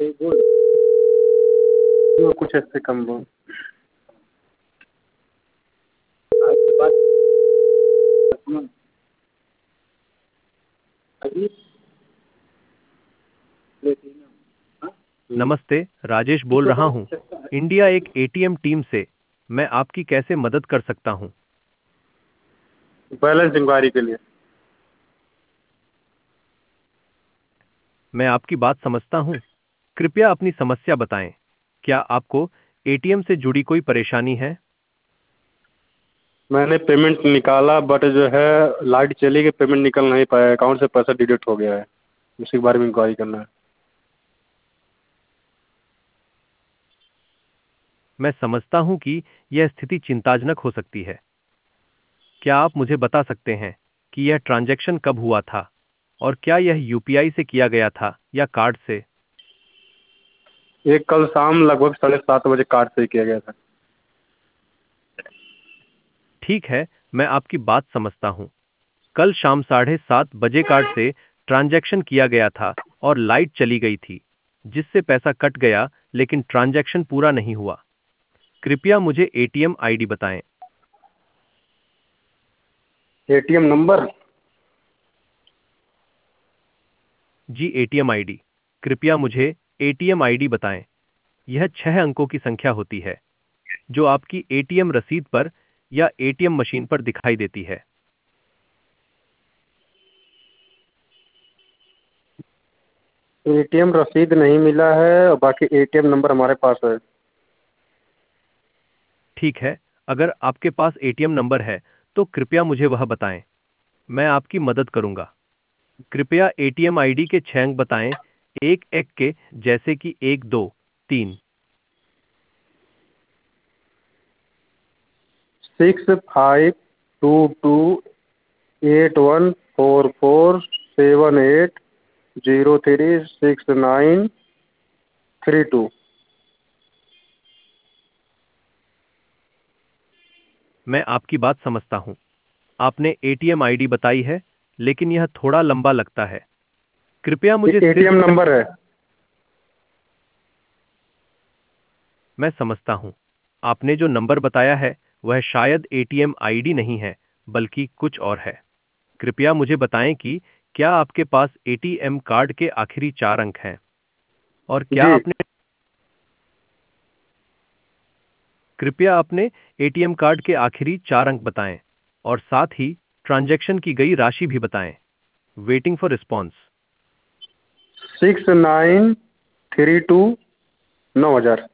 वो कुछ ऐसे कम हो। नमस्ते, राजेश बोल रहा हूँ। इंडिया एक एटीएम टीम से। मैं आपकी कैसे मदद कर सकता हूँ? बैलेंस इंक्वायरी के लिए। मैं आपकी बात समझता हूँ। कृपया अपनी समस्या बताएं। क्या आपको एटीएम से जुड़ी कोई परेशानी है? मैंने पेमेंट निकाला बट जो है लाइट चली गई, पेमेंट निकल नहीं पाया, अकाउंट से पैसा डिडक्ट हो गया है। उसी के बारे में इंक्वायरी करना है। मैं समझता हूँ कि यह स्थिति चिंताजनक हो सकती है। क्या आप मुझे बता सकते हैं कि यह ट्रांजैक्शन कब हुआ था और क्या यह यूपीआई से किया गया था या कार्ड से? एक कल शाम लगभग 7:30 बजे कार्ड से किया गया था। ठीक है, मैं आपकी बात समझता हूँ। कल शाम 7:30 बजे कार्ड से ट्रांजैक्शन किया गया था और लाइट चली गई थी, जिससे पैसा कट गया लेकिन ट्रांजैक्शन पूरा नहीं हुआ। कृपया मुझे एटीएम आईडी बताएं। ATM number. जी, एटीएम आईडी। कृपया मुझे एटीएम आईडी बताएं। यह 6 अंकों की संख्या होती है जो आपकी एटीएम रसीद पर या एटीएम मशीन पर दिखाई देती है। एटीएम रसीद नहीं मिला है और बाकी एटीएम नंबर हमारे पास है। ठीक है, अगर आपके पास एटीएम नंबर है तो कृपया मुझे वह बताएं। मैं आपकी मदद करूंगा। कृपया एटीएम आईडी के 6 अंक बताएं, एक एक के, जैसे कि 1 2 3। 6522814478036932। मैं आपकी बात समझता हूं। आपने एटीएम आईडी बताई है, लेकिन यह थोड़ा लंबा लगता है। कृपया मुझे एटीएम सिर्फ नंबर है। मैं समझता हूं। आपने जो नंबर बताया है वह शायद एटीएम आईडी नहीं है, बल्कि कुछ और है। कृपया मुझे बताएं कि क्या आपके पास एटीएम कार्ड के आखिरी 4 अंक हैं और क्या जी। आपने कृपया अपने एटीएम कार्ड के आखिरी 4 अंक बताएं और साथ ही ट्रांजैक्शन की गई राशि भी बताएं। Waiting for response. 6932। 9000।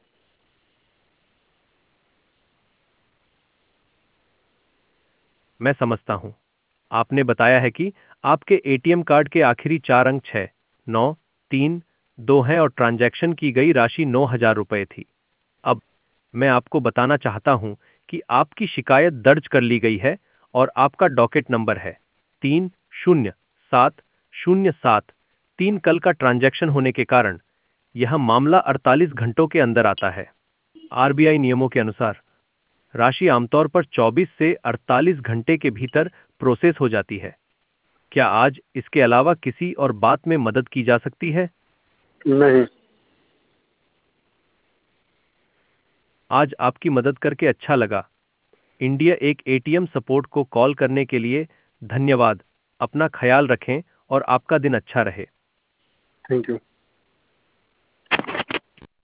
मैं समझता हूं। आपने बताया है कि आपके एटीएम कार्ड के आखिरी 4 अंक 6 9 3 2 हैं और ट्रांजैक्शन की गई राशि 9,000 रुपये थी। अब मैं आपको बताना चाहता हूं कि आपकी शिकायत दर्ज कर ली गई है और आपका डॉकेट नंबर है 30707। कल का ट्रांजैक्शन होने के कारण यह मामला 48 घंटों के अंदर आता है। आरबीआई नियमों के अनुसार राशि आमतौर पर 24 से 48 घंटे के भीतर प्रोसेस हो जाती है। क्या आज इसके अलावा किसी और बात में मदद की जा सकती है? नहीं। आज आपकी मदद करके अच्छा लगा। इंडिया एक एटीएम सपोर्ट को कॉल करने के लिए धन्यवाद। अपना ख्याल रखें और आपका दिन अच्छा रहे। Thank you.